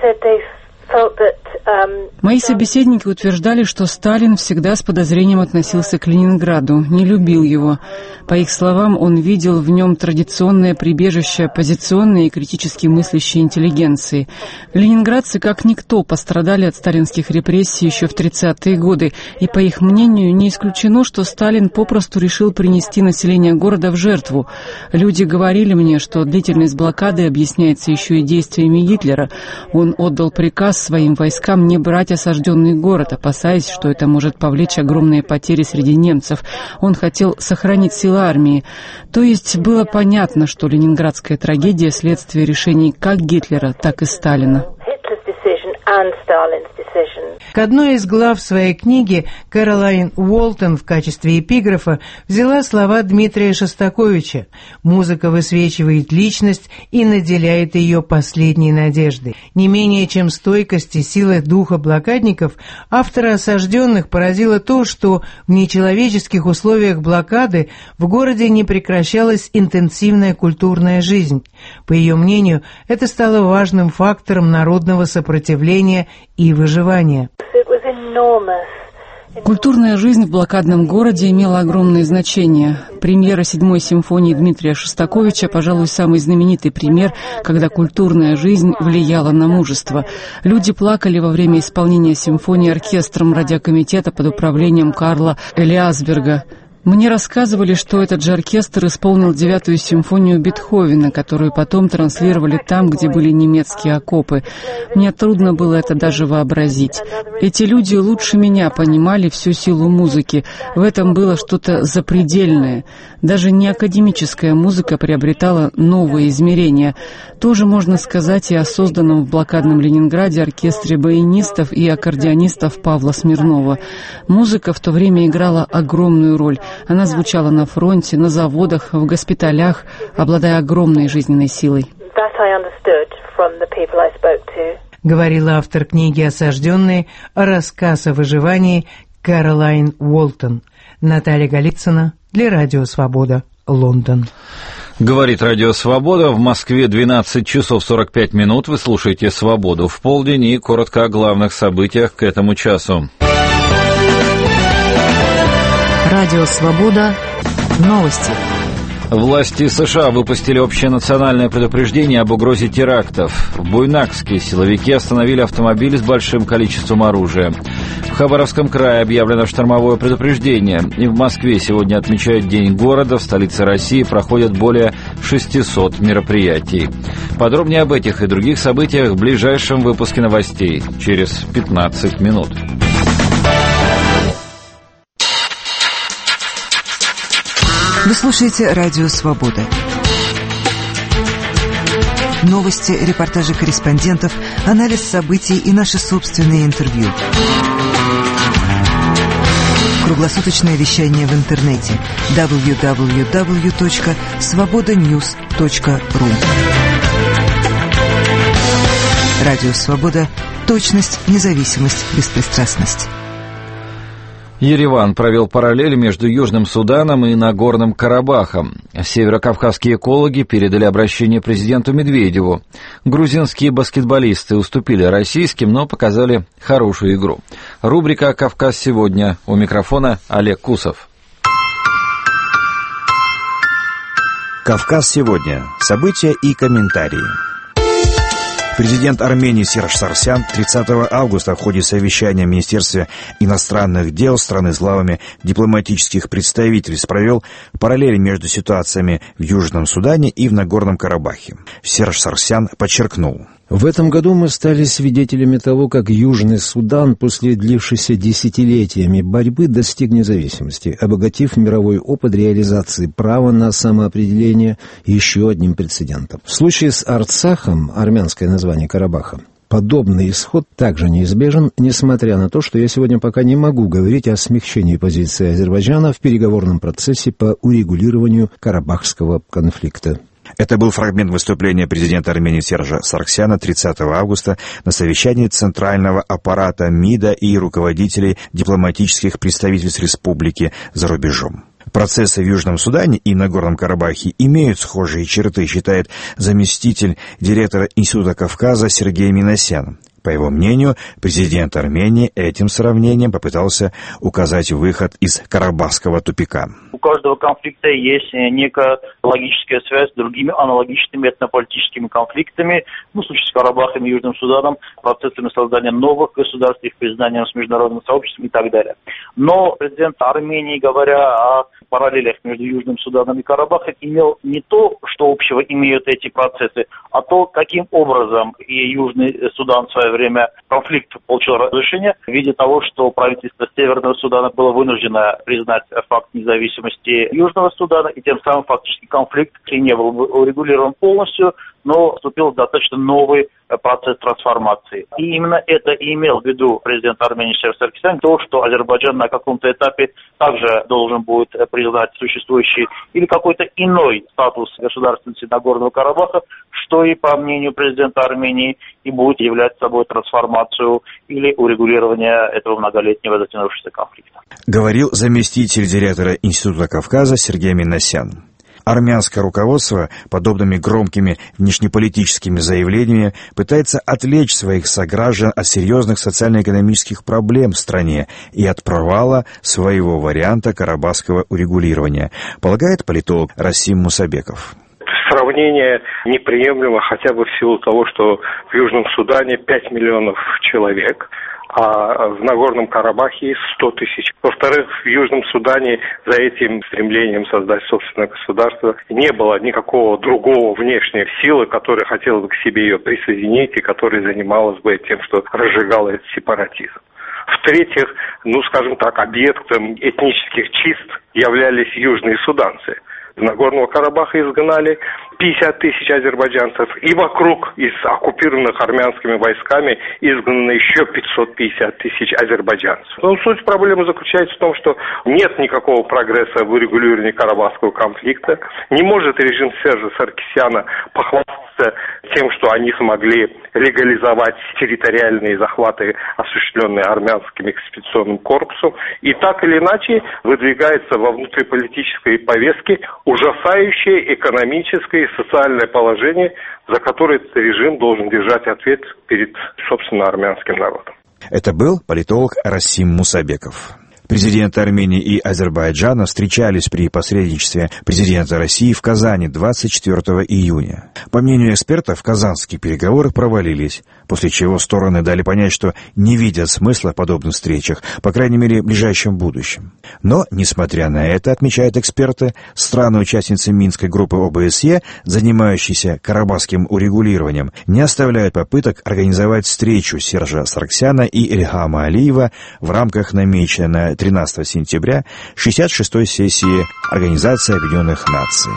Мои собеседники утверждали, что Сталин всегда с подозрением относился к Ленинграду, не любил его. По их словам, он видел в нем традиционное прибежище оппозиционной и критически мыслящей интеллигенции. Ленинградцы, как никто, пострадали от сталинских репрессий еще в 30-е годы, и, по их мнению, не исключено, что Сталин попросту решил принести население города в жертву. Люди говорили мне, что длительность блокады объясняется еще и действиями Гитлера. Он отдал приказ своим войскам не брать осажденный город, опасаясь, что это может повлечь огромные потери среди немцев. Он хотел сохранить силы армии. То есть было понятно, что ленинградская трагедия – следствие решений как Гитлера, так и Сталина. К одной из глав своей книги Кэролайн Уолтон в качестве эпиграфа взяла слова Дмитрия Шостаковича: «Музыка высвечивает личность и наделяет ее последней надеждой». Не менее чем стойкость и сила духа блокадников, автора «Осажденных» поразило то, что в нечеловеческих условиях блокады в городе не прекращалась интенсивная культурная жизнь. По ее мнению, это стало важным фактором народного сопротивления и выживания. Культурная жизнь в блокадном городе имела огромное значение. Премьера 7-й симфонии Дмитрия Шостаковича, пожалуй, самый знаменитый пример, когда культурная жизнь влияла на мужество. Люди плакали во время исполнения симфонии оркестром радиокомитета под управлением Карла Элиасберга. Мне рассказывали, что этот же оркестр исполнил 9-ю симфонию Бетховена, которую потом транслировали там, где были немецкие окопы. Мне трудно было это даже вообразить. Эти люди лучше меня понимали всю силу музыки. В этом было что-то запредельное. Даже не академическая музыка приобретала новые измерения. Тоже можно сказать и о созданном в блокадном Ленинграде оркестре баянистов и аккордеонистов Павла Смирнова. Музыка в то время играла огромную роль. Она звучала на фронте, на заводах, в госпиталях, обладая огромной жизненной силой. Говорила автор книги «Осажденные», рассказ о выживании Кэролайн Уолтон. Наталья Голицына для Радио Свобода, Лондон. Говорит Радио Свобода. В Москве 12 часов 45 минут. Вы слушаете «Свободу в полдень» и коротко о главных событиях к этому часу. Радио «Свобода». Новости. Власти США выпустили общенациональное предупреждение об угрозе терактов. В Буйнакске силовики остановили автомобиль с большим количеством оружия. В Хабаровском крае объявлено штормовое предупреждение. И в Москве сегодня отмечают День города. В столице России проходят более 600 мероприятий. Подробнее об этих и других событиях в ближайшем выпуске новостей через 15 минут. Вы слушаете Радио Свобода. Новости, репортажи корреспондентов, анализ событий и наши собственные интервью. Круглосуточное вещание в интернете www.svobodanews.ru. Радио Свобода. Точность, независимость, беспристрастность. Ереван провел параллель между Южным Суданом и Нагорным Карабахом. Северокавказские экологи передали обращение президенту Медведеву. Грузинские баскетболисты уступили российским, но показали хорошую игру. Рубрика «Кавказ сегодня». У микрофона Олег Кусов. «Кавказ сегодня». События и комментарии. Президент Армении Серж Саргсян 30 августа в ходе совещания в Министерстве иностранных дел страны с главами дипломатических представительств провел параллели между ситуациями в Южном Судане и в Нагорном Карабахе. Серж Саргсян подчеркнул: в этом году мы стали свидетелями того, как Южный Судан после длившейся десятилетиями борьбы достиг независимости, обогатив мировой опыт реализации права на самоопределение еще одним прецедентом. В случае с Арцахом, армянское название Карабаха, подобный исход также неизбежен, несмотря на то, что я сегодня пока не могу говорить о смягчении позиции Азербайджана в переговорном процессе по урегулированию карабахского конфликта. Это был фрагмент выступления президента Армении Сержа Саргсяна 30 августа на совещании Центрального аппарата МИДа и руководителей дипломатических представительств республики за рубежом. Процессы в Южном Судане и Нагорном Карабахе имеют схожие черты, считает заместитель директора Института Кавказа Сергей Минасян. По его мнению, президент Армении этим сравнением попытался указать выход из карабахского тупика. У каждого конфликта есть некая логическая связь с другими аналогичными этнополитическими конфликтами, в случае с Карабахом и Южным Суданом, процессами создания новых государств, их признанием с международным сообществом и так далее. Но президент Армении, говоря о параллелях между Южным Суданом и Карабахом, имел не то, что общего имеют эти процессы, а то, каким образом и Южный Судан в свое время конфликт получил разрешение в виде того, что правительство Северного Судана было вынуждено признать факт независимости Южного Судана, и тем самым фактически конфликт не был урегулирован полностью, но вступил в достаточно новый процесс трансформации. И именно это и имел в виду президент Армении Серж Саргсян, то, что Азербайджан на каком-то этапе также должен будет признать существующий или какой-то иной статус государственности Нагорного Карабаха, что и, по мнению президента Армении, и будет являть собой трансформацию или урегулирование этого многолетнего затянувшегося конфликта. Говорил заместитель директора Института Кавказа Сергей Минасян. Армянское руководство подобными громкими внешнеполитическими заявлениями пытается отвлечь своих сограждан от серьезных социально-экономических проблем в стране и от провала своего варианта карабахского урегулирования, полагает политолог Расим Мусабеков. Сравнение неприемлемо хотя бы в силу того, что в Южном Судане 5 миллионов человек, а в Нагорном Карабахе 100 тысяч. Во-вторых, в Южном Судане за этим стремлением создать собственное государство не было никакого другого внешней силы, которая хотела бы к себе ее присоединить и которая занималась бы тем, что разжигала этот сепаратизм. В-третьих, скажем так, объектом этнических чисток являлись южные суданцы. Из Нагорного Карабаха изгнали 50 тысяч азербайджанцев, и вокруг из оккупированных армянскими войсками изгнано еще 550 тысяч азербайджанцев. Но суть проблемы заключается в том, что нет никакого прогресса в урегулировании карабахского конфликта. Не может режим Сержа Саргсяна похвастаться тем, что они смогли легализовать территориальные захваты, осуществленные армянским экспедиционным корпусом. И так или иначе выдвигается во внутриполитической повестке ужасающее экономическое и социальное положение, за которое этот режим должен держать ответ перед, собственно, армянским народом. Это был политолог Расим Мусабеков. Президенты Армении и Азербайджана встречались при посредничестве президента России в Казани 24 июня. По мнению экспертов, казанские переговоры провалились, после чего стороны дали понять, что не видят смысла в подобных встречах, по крайней мере, в ближайшем будущем. Но, несмотря на это, отмечают эксперты, страны-участницы Минской группы ОБСЕ, занимающиеся карабахским урегулированием, не оставляют попыток организовать встречу Сержа Саргсяна и Ильхама Алиева в рамках намеченной на 13 сентября 66-й сессии Организации Объединенных Наций.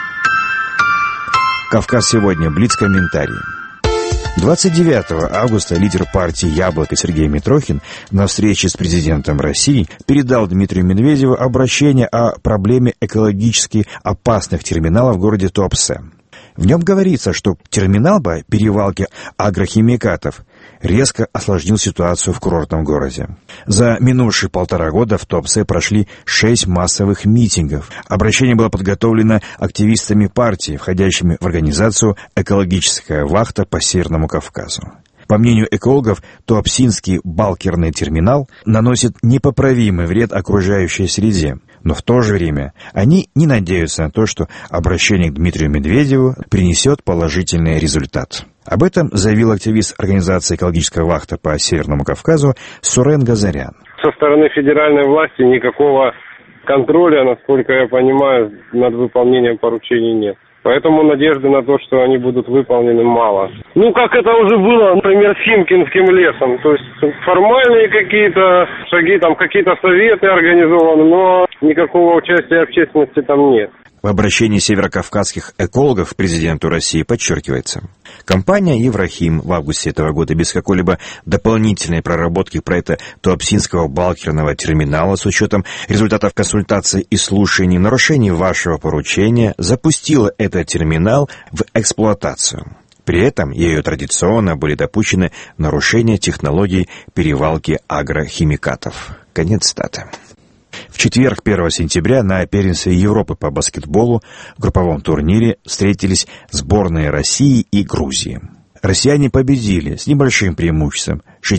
«Кавказ сегодня». Блиц-комментарий. 29 августа лидер партии «Яблоко» Сергей Митрохин на встрече с президентом России передал Дмитрию Медведеву обращение о проблеме экологически опасных терминалов в городе Туапсе. В нем говорится, что терминал по перевалке агрохимикатов резко осложнил ситуацию в курортном городе. За минувшие 1,5 года в Туапсе прошли 6 массовых митингов. Обращение было подготовлено активистами партии, входящими в организацию «Экологическая вахта по Северному Кавказу». По мнению экологов, туапсинский балкерный терминал наносит непоправимый вред окружающей среде. Но в то же время они не надеются на то, что обращение к Дмитрию Медведеву принесет положительный результат. Об этом заявил активист организации «Экологическая вахта» по Северному Кавказу Сурен Газарян. Со стороны федеральной власти никакого контроля, насколько я понимаю, над выполнением поручений нет. Поэтому надежды на то, что они будут выполнены, мало. Ну, как это уже было, например, с Химкинским лесом. То есть формальные какие-то шаги, там какие-то советы организованы, но никакого участия общественности там нет. В обращении северокавказских экологов к президенту России подчеркивается: компания «Еврахим» в августе этого года без какой-либо дополнительной проработки проекта туапсинского балкерного терминала с учетом результатов консультаций и слушаний в нарушении вашего поручения запустила этот терминал в эксплуатацию. При этом ею традиционно были допущены нарушения технологий перевалки агрохимикатов. Конец цитаты. В четверг, 1 сентября, на первенстве Европы по баскетболу в групповом турнире встретились сборные России и Грузии. Россияне победили с небольшим преимуществом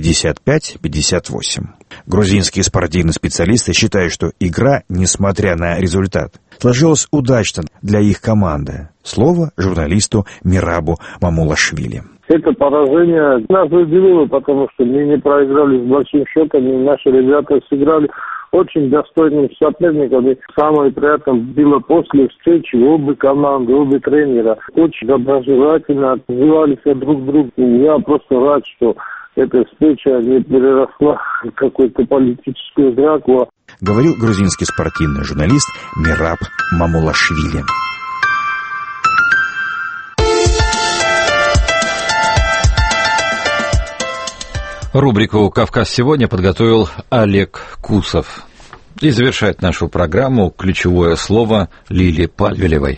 65-58. Грузинские спортивные специалисты считают, что игра, несмотря на результат, сложилась удачно для их команды. Слово журналисту Мирабу Мамулашвили. Это поражение нас удивило, потому что мы не проиграли с большим счетом, и наши ребята сыграли очень достойным соперником. И самое приятное было после встречи обе команды, обе тренера. Очень доброжелательно отзывались друг к другу. Я просто рад, что эта встреча не переросла в какую-то политическую драку. Говорил грузинский спортивный журналист Мираб Мамулашвили. Рубрику «Кавказ сегодня» подготовил Олег Кусов. И завершает нашу программу ключевое слово Лили Пальвелевой.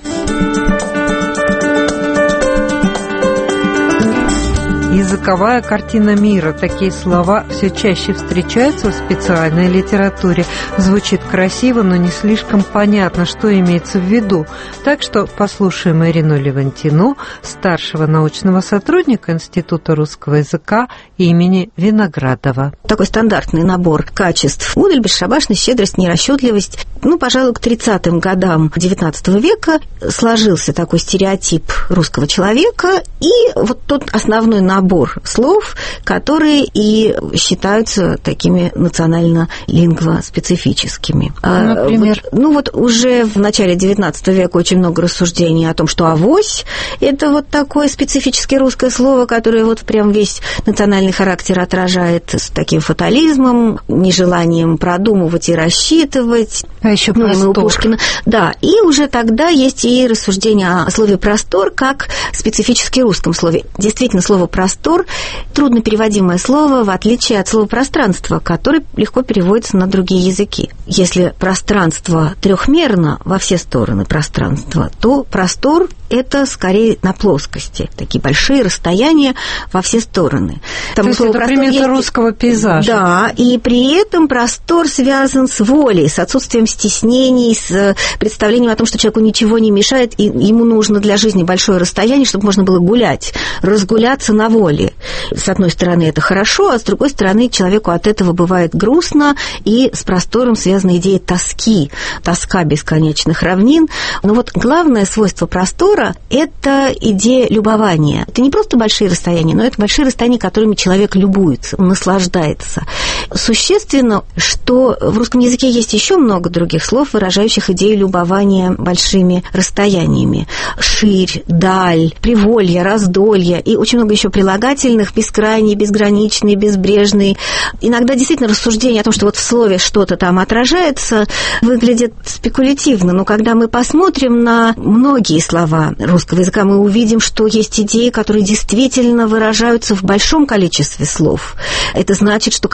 Языковая картина мира. Такие слова все чаще встречаются в специальной литературе. Звучит красиво, но не слишком понятно, что имеется в виду. Так что послушаем Ирину Левантину, старшего научного сотрудника Института русского языка имени Виноградова. Такой стандартный набор качеств. Удаль, бесшабашность, щедрость, нерасчетливость. Пожалуй, к 30-м годам XIX века сложился такой стереотип русского человека. И вот тот основной набор слов, которые и считаются такими национально-лингвоспецифическими. Например? Уже в начале XIX века очень много рассуждений о том, что авось – это вот такое специфическое русское слово, которое вот прям весь национальный характер отражает с таким фатализмом, нежеланием продумывать и рассчитывать. А еще простор. У Пушкина. Да, и уже тогда есть и рассуждения о слове «простор» как специфически русском слове. Действительно, слово «простор» – трудно переводимое слово, в отличие от слова «пространство», которое легко переводится на другие языки. Если пространство трехмерно, во все стороны пространства, то простор – это скорее на плоскости. Такие большие расстояния во все стороны. То есть это примета русского пейзажа. Да, и при этом простор связан с волей, с отсутствием стеснений, с представлением о том, что человеку ничего не мешает, и ему нужно для жизни большое расстояние, чтобы можно было гулять, разгуляться на воле. С одной стороны, это хорошо, а с другой стороны, человеку от этого бывает грустно, и с простором связана идея тоски, тоска бесконечных равнин. Но вот главное свойство простора – это идея любования. Это не просто большие расстояния, но это большие расстояния, которыми человек любуется, наслаждается. Существенно, что в русском языке есть еще много других слов, выражающих идею любования большими расстояниями. Ширь, даль, приволье, раздолье и очень много еще прилагательных: бескрайний, безграничный, безбрежный. Иногда действительно рассуждение о том, что вот в слове что-то там отражается, выглядит спекулятивно, но когда мы посмотрим на многие слова русского языка, мы увидим, что есть идеи, которые действительно выражаются в большом количестве слов. Это значит, что какая-то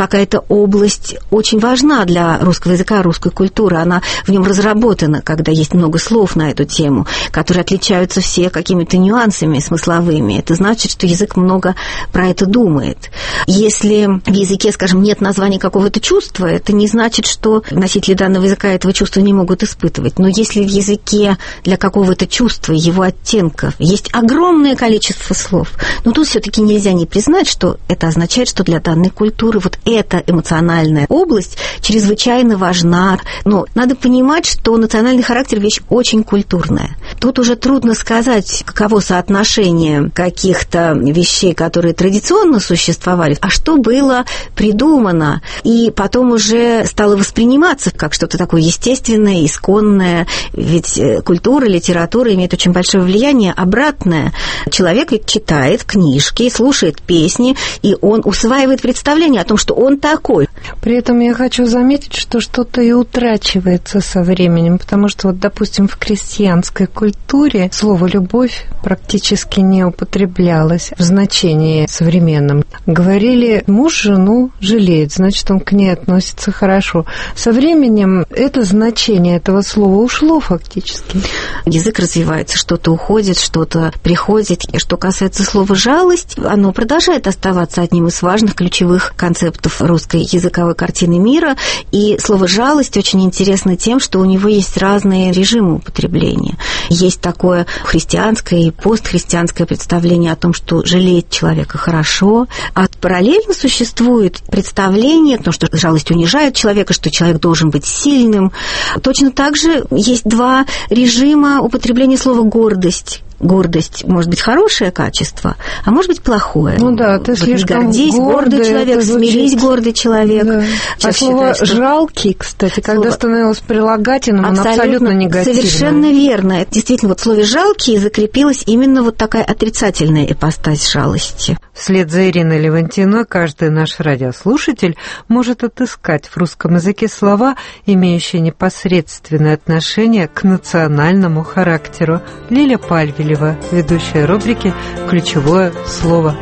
область очень важна для русского языка, русской культуры. Она в нем разработана, когда есть много слов на эту тему, которые отличаются все какими-то нюансами смысловыми. Это значит, что язык много про это думает. Если в языке, скажем, нет названия какого-то чувства, это не значит, что носители данного языка этого чувства не могут испытывать. Но если в языке для какого-то чувства, его оттенков есть огромное количество слов, но тут все-таки нельзя не признать, что это означает, что для данной культуры вот эта эмоциональная область чрезвычайно важна. Но надо понимать, что национальный характер – вещь очень культурная. Тут уже трудно сказать, каково соотношение каких-то вещей, которые традиционно существовали, а что было придумано, и потом уже стало восприниматься как что-то такое естественное, исконное. Ведь культура, литература имеет очень большое влияние обратное. Человек ведь читает книжки, слушает песни, и он усваивает представление о том, что он такой. При этом я хочу заметить, что что-то и утрачивается со временем, потому что, вот, допустим, в крестьянской культуре слово «любовь» практически не употреблялось в значении современном. Говорили, муж жену жалеет, значит, он к ней относится хорошо. Со временем это значение этого слова ушло фактически. Язык развивается, что-то уходит, что-то приходит. И что касается слова «жалость», оно продолжает оставаться одним из важных ключевых концептов русской языковой картины мира. И слово «жалость» очень интересно тем, что у него есть разные режимы употребления. Есть такое христианское и постхристианское представление о том, что жалеть человека хорошо, а параллельно существует представление, потому что жалость унижает человека, что человек должен быть сильным. Точно так же есть два режима употребления слова «гордость». Гордость может быть хорошее качество, а может быть плохое. Ну да, ты слишком гордись, гордый человек, смирись, гордый человек. Да. А слово считаю, «жалкий», кстати, когда становилось прилагательным, оно абсолютно негативное. Совершенно верно. Действительно, вот в слове «жалкий» закрепилась именно вот такая отрицательная ипостась жалости. Вслед за Ириной Левантиной каждый наш радиослушатель может отыскать в русском языке слова, имеющие непосредственное отношение к национальному характеру. Лиля Пальвелева, ведущая рубрики «Ключевое слово».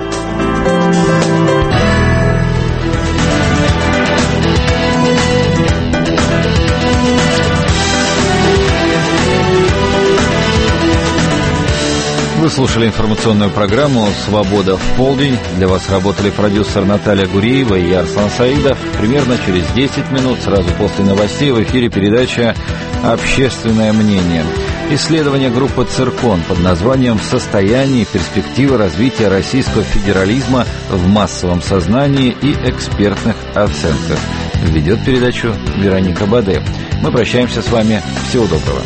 Вы слушали информационную программу «Свобода в полдень». Для вас работали продюсер Наталья Гуриева и я, Арслан Саидов. Примерно через 10 минут, сразу после новостей, в эфире передача «Общественное мнение». Исследование группы «Циркон» под названием «Состояние и перспективы развития российского федерализма в массовом сознании и экспертных оценках». Ведет передачу Вероника Баде. Мы прощаемся с вами. Всего доброго.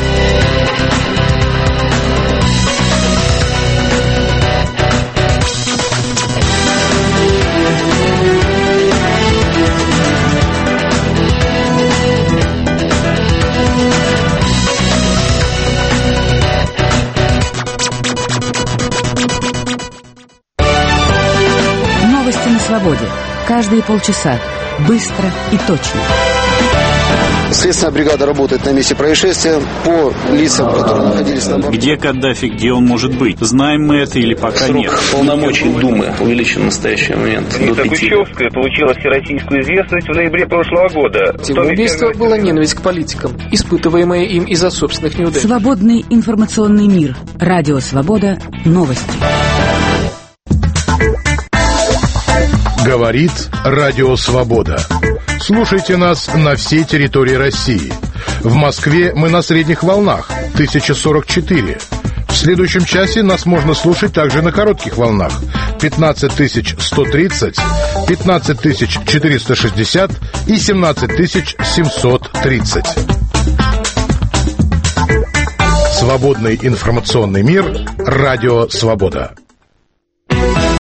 Свободе. Каждые полчаса. Быстро и точно. Следственная бригада работает на месте происшествия по лицам, которые находились на борту. Где Каддафи, где он может быть? Знаем мы это или пока Срок нет? полномочий Думы увеличен в настоящий момент до 5. Гущевская получила всероссийскую известность в ноябре прошлого года. Убийство было ненависть к политикам, испытываемая им из-за собственных неудач. Свободный информационный мир. Радио «Свобода». Новости. Говорит Радио Свобода. Слушайте нас на всей территории России. В Москве мы на средних волнах 1044. В следующем часе нас можно слушать также на коротких волнах 15130, 15460 и 17730. Свободный информационный мир. Радио Свобода.